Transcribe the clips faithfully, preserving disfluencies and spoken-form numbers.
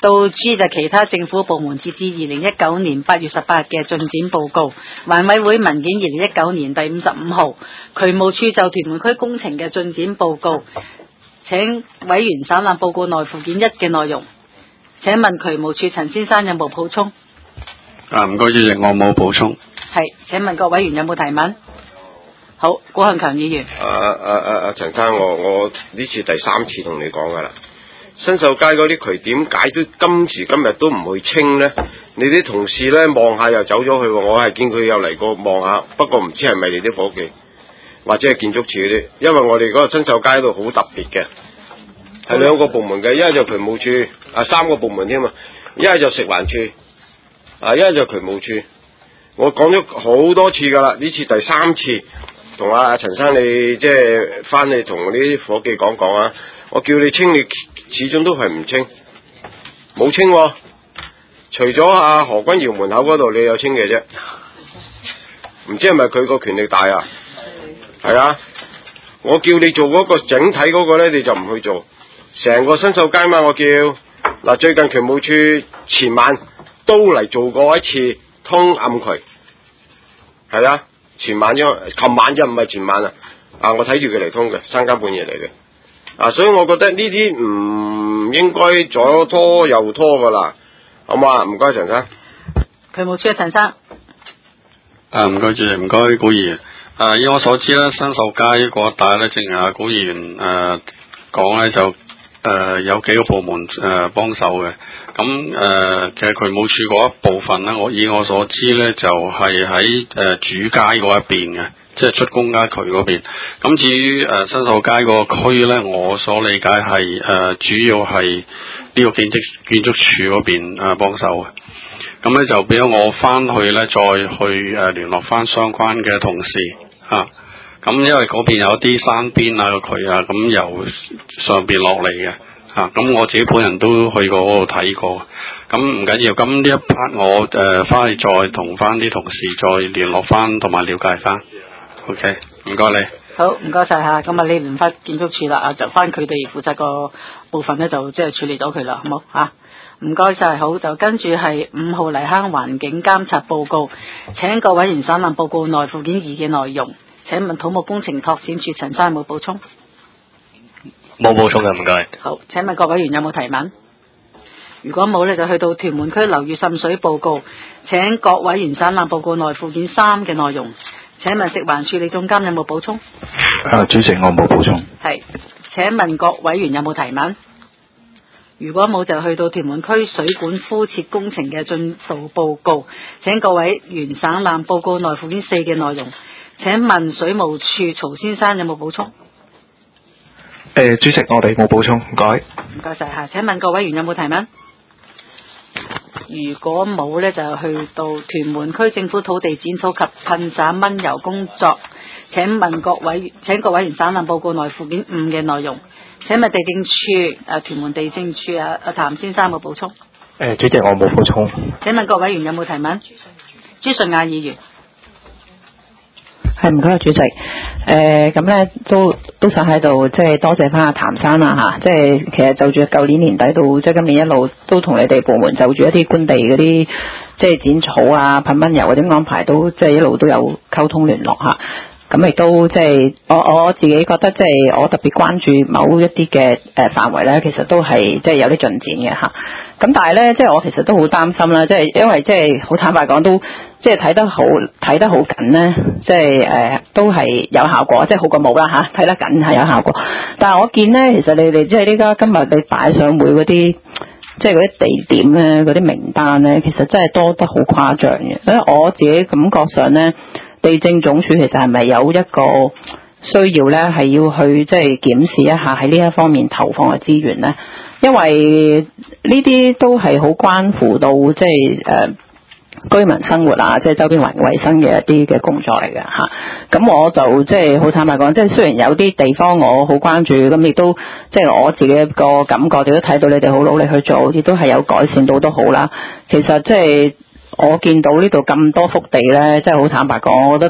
到 G 就其他政府部門截至二零一九年八月十八日嘅進展報告，環委會文件二零一九年第五十五號，渠務處就屯門區工程嘅進展報告，請委員省覽報告內附件一嘅內容。請問渠務處陳先生有冇補充？ 啊，唔該主席，我冇補充。 係，請問各委員有冇提問？好，古漢強議員。 啊啊啊啊！陳生，我我呢次第三次同你講噶啦，新秀街嗰啲渠點解都今時今日都唔去清呢？你啲同事咧望下又走咗去，我係見佢有嚟過望下，不過唔知係咪你啲伙計或者係建築署嗰啲，因為我哋嗰個新秀街度好特別嘅，係兩個部門嘅，一係就渠務處，啊三個部門添啊，一係就食環署，啊一係就渠務處。我講咗好多次噶啦，呢次第三次。同阿陳生你即係翻去同啲伙計講講啊！我叫你清，你始終都係唔清，冇清、哦。除咗阿何君堯門口嗰度你有清嘅啫，唔知係咪佢個權力大啊？係啊！我叫你做嗰個整體嗰個咧，你就唔去做。成個新秀街嘛，我叫嗱最近渠務處前晚都嚟做過一次通暗渠，係啊。前晚啫，琴晚啫，唔係前晚啊！啊，我睇住佢嚟通嘅，三更半夜嚟嘅。啊，所以我覺得呢啲唔應該左拖右拖噶啦，好嘛？唔該，陳生。 渠務處嘅陳生。 啊，唔該主席，唔該古議員。啊，以我所知咧，新秀街嗰一帶咧，正如阿古議員誒講咧，就誒、呃、有幾個部門誒幫手嘅。咁誒、呃，其實渠務處嗰一部分咧，我以我所知咧，就係喺誒主街嗰一邊嘅，即係出公家渠嗰邊。咁至於誒、呃、新秀街個區咧，我所理解係誒、呃、主要係呢個建築建築署嗰邊誒幫手嘅。咁咧就俾咗我翻去咧，再去誒聯絡翻相關嘅同事嚇。咁、啊、因為嗰邊有啲山邊啊個渠啊，咁由上邊落嚟嘅。嚇、啊，咁我自己本人都去過嗰度睇過，咁唔緊要。咁呢一 part 我誒翻、呃、去再同翻啲同事再聯絡翻同埋了解翻。OK， 唔該你。 好，唔該晒嚇。咁啊，你聯發建築署啦，啊就翻佢哋負責個部分咧，就即係處理咗佢啦，好冇嚇？唔該晒。好，就跟住係五號泥坑環境監察報告，請各委員省覽報告內附件二嘅內容。請問土木工程拓展署陳生有冇補充？ 冇補充嘅，唔該。 好，請問各委員有冇提問？如果冇咧，就去到屯門區樓宇滲水報告，請各委員省覽報告內附件三嘅內容。請問食環署理總監有冇補充？ 啊，主席，我冇補充。 係，請問各委員有冇提問？如果冇，就去到屯門區水管敷設工程嘅進度報告，請各委員省覽報告內附件四嘅內容。請問水務署曹先生有冇補充？ 誒、呃，主席，我哋冇補充，唔該。 唔該晒嚇。請問各委員有冇提問？如果冇呢，就去到屯門區政府土地剪草及噴灑蚊油工作。請問各委請各委員省覽報告內附件五嘅內容。請問地政處誒屯門地政處啊阿譚先生有冇補充？誒、 呃，主席，我冇補充。 請問各委員有冇提問？朱順亞議員。 係唔該，主席。誒咁咧都都想喺度即係多謝翻阿譚生啦嚇，即係其實就住舊年年底到即係今年一路都同你哋部門就住一啲官地嗰啲即係剪草啊、噴蚊油嗰啲安排都即係一路都有溝通聯絡嚇。咁亦都即係我我自己覺得即係我特別關注某一啲嘅誒範圍咧，其實都係即係有啲進展嘅嚇。咁但係咧，即係我其實都好擔心啦，即係因為即係好坦白講都。即係睇得好睇得好緊咧，即係誒、呃、都係有效果，即係好過冇啦嚇。睇得緊係有效果，但係我見咧，其實你哋即係呢家今日你擺上會嗰啲，即係嗰啲地點咧，嗰啲名單咧，其實真係多得好誇張嘅。所以我自己感覺上咧，地政總署其實係咪有一個需要咧，係要去即係檢視一下喺呢一方面投放嘅資源咧？因為呢啲都係好關乎到即係誒。呃居民生活啊，即係周邊環境衛生嘅一啲嘅工作嚟嘅嚇。咁我就即係好坦白講，即係雖然有啲地方我好關注，咁亦都即係我自己一個感覺，亦都睇到你哋好努力去做，亦都係有改善到都好啦。其實即係我見到呢度咁多幅地咧，即係好坦白講，我覺得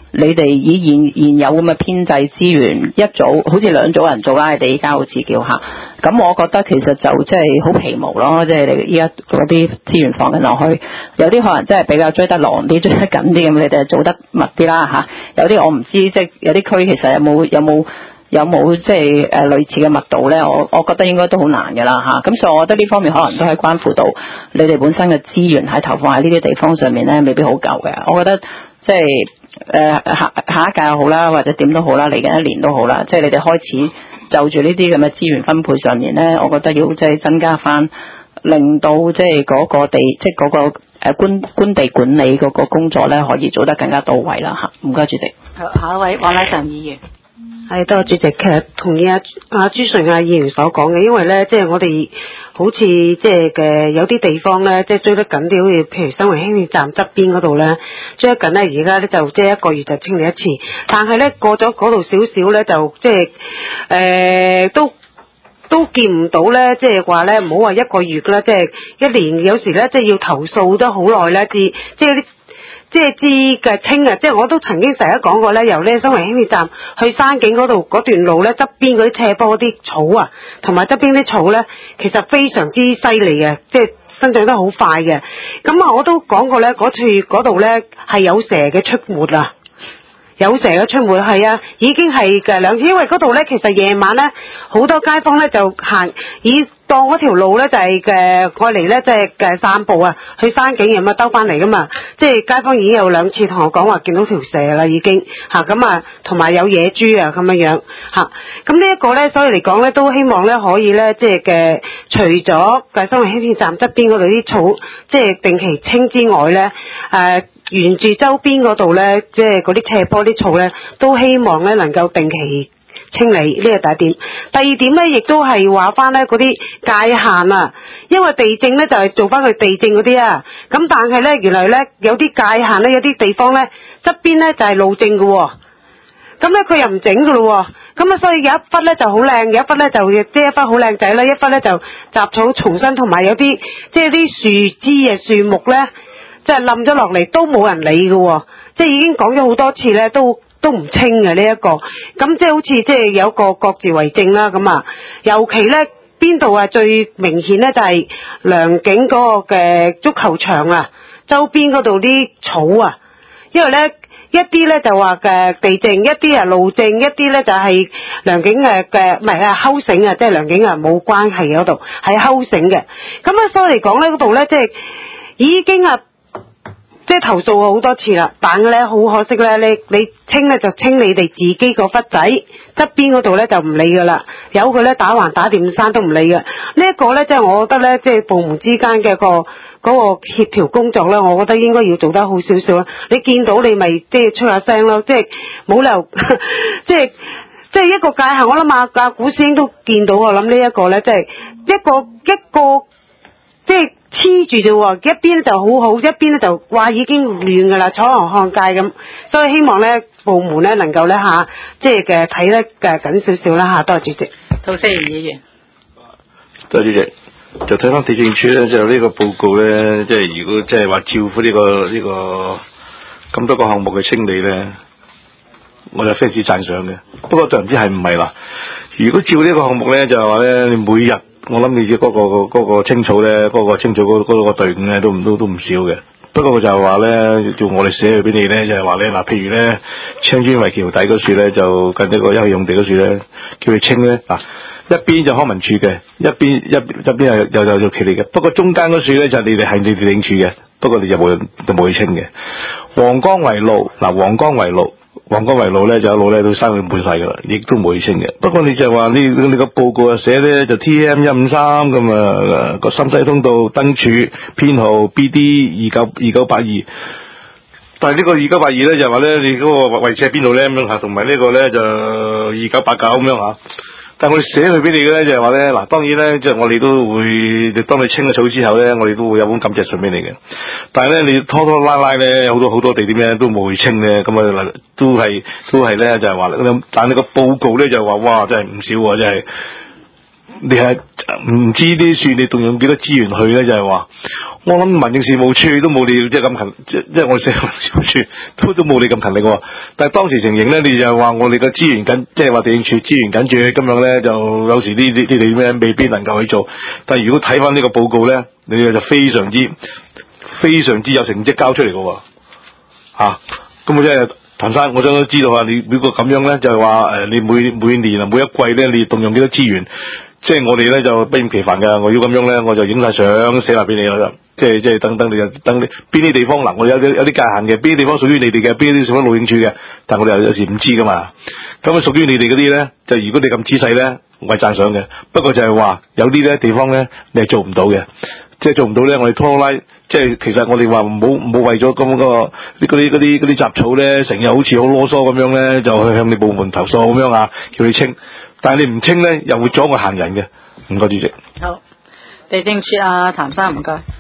你哋以現現有咁嘅編制資源，一組好似兩組人做啦，你哋依家好似叫下，咁我覺得其實就即係好皮毛咯，即係你依家嗰啲資源放緊落去，有啲可能真係比較追得狼啲、追得緊啲咁，你哋就做得密啲啦嚇。有啲我唔知，即係有啲區其實有冇有冇有冇即係誒類似嘅密度咧？我我覺得應該都好難㗎啦嚇。咁所以我覺得呢方面可能都係關乎到你哋本身嘅資源喺投放喺呢啲地方上面咧，未必好夠嘅。我覺得即係。誒、呃、下下一屆又好啦，或者點都好啦，嚟緊一年都好啦，即係你哋開始就住呢啲咁嘅資源分配上面咧，我覺得要即係增加翻，令到即係嗰個地，即係嗰個誒官官地管理嗰個工作咧，可以做得更加到位啦嚇。唔該，主席。 好，下一位黃乃臣議員。 係多謝主席，其實同意阿阿朱順亞議員所講嘅，因為咧，即係我哋好似即係嘅有啲地方咧，即係追得緊啲，好似譬如新圍輕鐵站側邊嗰度咧，追得緊咧，而家咧就即係一個月就清理一次，但係咧過咗嗰度少少咧，就即係誒都都見唔到咧，即係話咧唔好話一個月啦，即係一年有時咧，即係要投訴都好耐咧，至即係啲。即係知嘅清啊！即係我都曾經成日講過咧，由呢新圍輕鐵站去山景嗰度嗰段路咧，側邊嗰啲斜坡啲草啊，同埋側邊啲草咧，其實非常之犀利嘅，即係生長得好快嘅。咁啊，我都講過咧，嗰處嗰度咧係有蛇嘅出沒啊！有蛇嘅出沒係啊，已經係嘅兩次，因為嗰度咧其實夜晚咧好多街坊咧就行以當嗰條路咧就係嘅過嚟咧即係嘅散步啊，去山景咁啊兜翻嚟噶嘛，即係街坊已經有兩次同我講話見到條蛇啦已經嚇，咁啊同埋有野豬啊咁樣樣嚇，咁呢一個咧所以嚟講咧都希望咧可以咧即係嘅除咗嘅新圍輕鐵站側邊嗰度啲草即係定期清之外咧誒。呃沿住周邊嗰度咧，即係嗰啲斜坡啲草咧，都希望咧能夠定期清理，呢個第一點。第二點咧，亦都係話翻咧嗰啲界限啊，因為地政咧就係、是、做翻佢地政嗰啲啊。咁但係咧，原來咧有啲界限咧，有啲地方咧側邊咧就係、是、路政嘅喎、哦。咁咧佢又唔整嘅咯喎。咁啊，所以有一忽咧就好靚，有一忽咧就即係一忽好靚仔啦，一忽咧就雜草叢生，同埋有啲即係啲樹枝啊、樹木咧。即係冧咗落嚟都冇人理嘅喎，即係已經講咗好多次咧，都都唔清嘅呢一個，咁即係好似即係有一個各自為政啦咁啊。尤其咧邊度啊最明顯咧就係良景嗰個嘅足球場啊，周邊嗰度啲草啊，因為咧一啲咧就話嘅地政，一啲係路政，一啲咧就係良景嘅嘅唔係啊睺繩啊，即係良景啊冇關係嗰度係睺繩嘅，咁啊所以嚟講咧嗰度咧即係已經啊。即係投訴過好多次啦，但係咧好可惜咧，你你清咧就清你哋自己個忽仔側邊嗰度咧就唔理噶啦，有佢咧打橫打掂山都唔理嘅。呢、這、一個咧即係我覺得咧，即係部門之間嘅個嗰、那個協調工作咧，我覺得應該要做得好少少啦。你見到你咪即係出下聲咯，即係冇理由即係即係一個界限。我諗啊，阿古師兄都見到，我諗呢一個咧即係一個一個即係。黐住啫喎，一邊就好好，一邊咧就話已經亂噶啦，楚河漢界咁，所以希望咧部門咧能夠咧嚇，即係嘅睇得嘅緊少少啦嚇，多謝主席。 涂思源議員， 多謝主席。就睇翻地政處咧，就呢個報告咧，即係如果即係話照顧呢個呢個咁多個項目嘅清理咧，我就非常之讚賞嘅。不過就唔知係唔係啦。如果照呢個項目咧，就係話咧，你每日。我諗你嘅嗰個嗰、嗰個清草咧，嗰、嗰個清草嗰嗰個隊伍咧，都唔都都唔少嘅。不過就係話咧，叫我哋寫去俾你咧，就係話咧嗱，譬如咧青磚圍橋底嗰樹咧，就近呢個休憩用地嗰樹咧，叫佢清咧嗱，一邊就康文署嘅，一邊一一邊係又又做企理嘅。不過中間嗰樹咧就係、你哋係你哋領處嘅，不過你就冇就冇去清嘅。黃江圍路嗱，黃江圍路。黃江圍路咧就一路咧都生佢滿晒噶啦，亦都冇去清嘅。不過你就話你你個報告啊寫咧就 T M 一五三咁啊個深西通道燈柱編號 B D 二九二九八二，但係呢個二九八二咧就話咧你嗰個位置喺邊度咧咁樣吓，同埋呢個咧就二九八九咁樣吓。但係我哋寫佢俾你嘅咧就係話咧嗱，當然咧即係我哋都會，當你清咗草之後咧，我哋都會有封感謝信俾你嘅。但係咧你拖拖拉拉咧，好多好多地點咧都冇去清咧，咁啊都係都係咧就係話，但係你個報告咧就話哇真係唔少喎，真係你係唔知啲算你動用幾多資源去咧？就係、是、話，我諗民政事務處都冇你即係咁勤，即即係我社會事務處都都冇你咁勤力喎。但係當時情形咧，你就係話我哋嘅資源緊，即係話地政處資源緊絀，咁樣咧就有時呢啲啲你咩未必能夠去做。但係如果睇翻呢個報告咧，你就非常之非常之有成績交出嚟嘅喎，嚇咁我即係。譚生，我想都知道啊，你如果咁樣咧，就係話誒，你每每年啊，每一季咧，你動用幾多資源？即係我哋咧就不厭其煩㗎。我要咁樣咧，我就影晒相寫埋俾你啦。即係即係等等你等你邊啲地方嗱，我有有有啲界限嘅，邊啲地方屬於你哋嘅，邊啲屬於路政處嘅。但係我哋有時唔知㗎嘛。咁啊，屬於你哋嗰啲咧，就如果你咁仔細咧，我係讚賞嘅。不過就係話有啲咧地方咧，你係做唔到嘅。即係做唔到咧，我哋拖拉，即係其實我哋話唔好唔好為咗咁、嗰個嗰啲嗰啲嗰啲雜草咧，成日好似好囉嗦咁樣咧，就去向你部門投訴咁樣啊，叫你清。但係你唔清咧，又會阻我行人嘅。唔該，主席。 好，地政處啊，譚生唔該。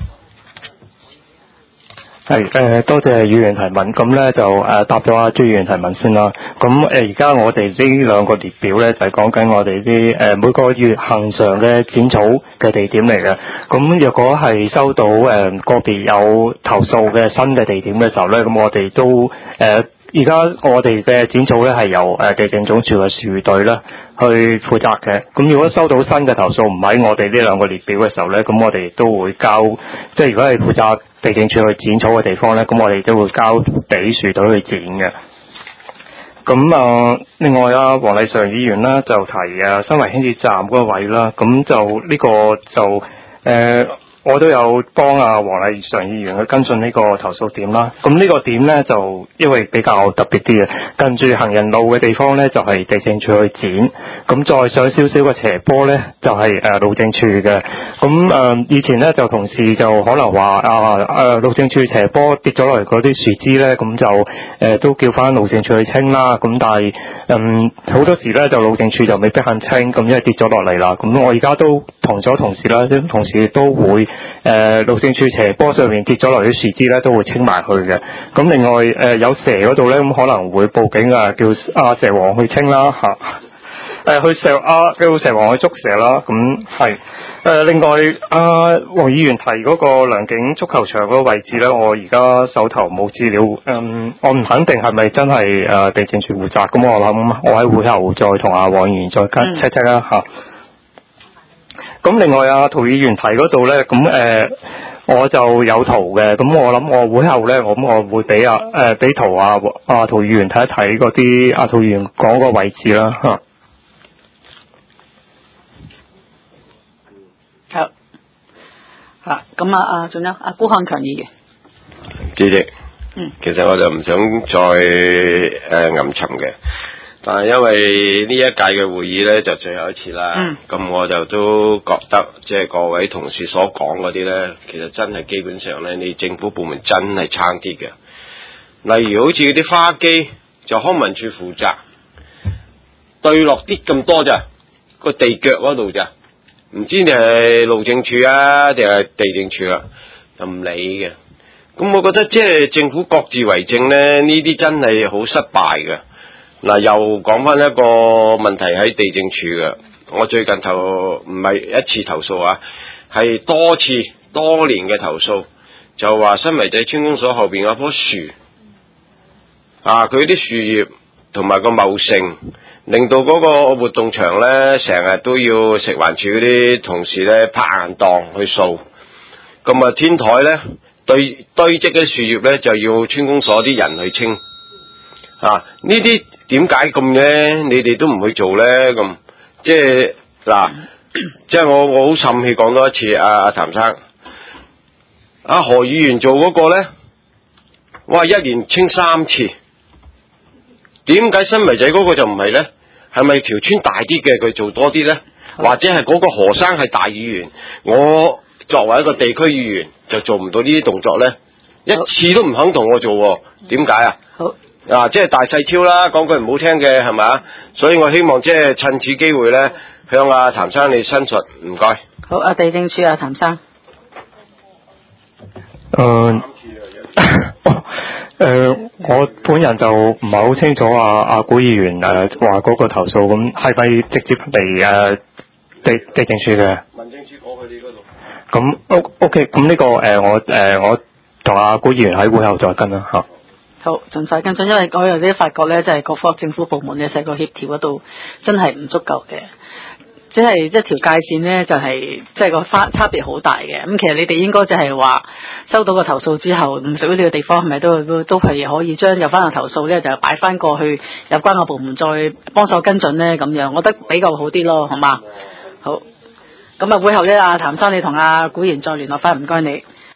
係誒、呃，多謝議員提問。咁咧就誒、呃、答咗阿朱議員提問先啦。咁誒而家我哋呢兩個列表咧就係講緊我哋啲誒每個月恆常嘅剪草嘅地點嚟嘅。咁若果係收到誒、呃、個別有投訴嘅新嘅地點嘅時候咧，咁我哋都誒。呃而家我哋嘅剪草咧係由誒地政總署嘅樹隊咧去負責嘅。咁如果收到新嘅投訴唔喺我哋呢兩個列表嘅時候咧，咁我哋都會交，即係如果係負責地政處去剪草嘅地方咧，咁我哋都會交俾樹隊去剪嘅。咁啊，另外啊，黃麗常議員啦就提啊新圍輕鐵站嗰個位啦，咁就呢個就誒。呃我都有幫啊黃麗常議員去跟進呢個投訴點啦。咁呢個點呢，就因為比較特別啲嘅，近住行人路嘅地方呢，就係、是、地政處去剪。咁再上少少嘅斜坡呢，就係、是、誒、呃、路政處嘅。咁誒、呃、以前呢，就同事就可能話啊誒路政處斜坡跌咗落嚟嗰啲樹枝呢，咁就誒、呃、都叫翻路政處去清啦。咁但係嗯好多時呢，就路政處就未必肯清，咁因為跌咗落嚟啦。咁我而家都同咗同事啦，啲同事都會。誒、呃、路政處斜坡上面跌咗落嚟啲樹枝咧，都會清埋去嘅。咁另外誒、呃、有蛇嗰度咧，咁可能會報警啊，叫阿蛇王去清啦嚇。誒、呃、去蛇啊，叫蛇王去捉蛇啦。咁係誒另外阿黃、呃、議員提嗰個良景足球場嗰個位置咧，我而家手頭冇資料，嗯，我唔肯定係咪真係誒、呃、地政處負責。咁我諗我喺會後再同阿黃議員再 check check 啦嚇。咁另外啊，涂議員提嗰度咧，咁誒、呃、我就有圖嘅，咁我諗我會後咧，我咁我會俾啊誒俾圖啊啊涂議員睇一睇嗰啲啊涂議員講個位置啦嚇。 好，嚇咁啊啊，仲有啊辜漢強議員。 主席， 嗯， 其實我就唔想再誒吟沉嘅。但係因為呢一屆嘅會議呢，就最後一次啦，咁、嗯、我就都覺得即係各位同事所講嗰啲呢，其實真係基本上呢，你政府部門真係差啲嘅。例如好似嗰啲花基就康文署負責，對落啲咁多咋，個地腳嗰度咋，唔知你係路政處啊定係地政處啊，就唔理嘅。咁我覺得即係政府各自為政呢，呢啲真係好失敗嘅。嗱，又講翻一個問題喺地政處嘅，我最近投唔係一次投訴啊，係多次多年嘅投訴，就話新圍仔村公所後邊嗰棵樹，啊，佢啲樹葉同埋個茂盛，令到嗰個活動場咧，成日都要食環署嗰啲同事咧拍硬檔去掃，咁啊天台咧堆堆積嘅樹葉咧，就要村公所啲人去清。啊！呢啲點解咁咧？你哋都唔去做咧？咁即係嗱，即係我我好滲氣講多一次，阿阿譚生，阿何議員做嗰個咧，哇！一年清三次，點解新圍仔嗰個就唔係咧？係咪條村大啲嘅佢做多啲咧？或者係嗰個何生係大議員，我作為一個地區議員就做唔到呢啲動作咧？一次都唔肯同我做，點解啊？ 好。 啊，即係大細超啦，講句唔好聽嘅係咪？所以我希望即係趁此機會咧，向阿譚生你申述，唔該。 好，阿地政處阿譚生。 誒、呃呃，我本人就唔係好清楚啊，阿古議員誒話嗰個投訴咁係咪直接嚟誒地地政處嘅。 民政處過去你嗰度。 咁 O O K，咁呢個誒、呃、我誒、呃、我同阿古議員喺會後再跟啦嚇。 好，盡快跟進，因為我有啲發覺咧，即係各方政府部門嘅成個協調嗰度真係唔足夠嘅，即係一條界線咧就係即係個差差別好大嘅。咁其實你哋應該就係話收到個投訴之後，唔屬於呢個地方係咪都都都係可以將有關嘅投訴咧就擺翻過去有關嘅部門再幫手跟進咧咁樣，我覺得比較好啲咯，好嘛？好，咁啊會後咧，阿譚生你同阿古賢再聯絡翻，唔該你。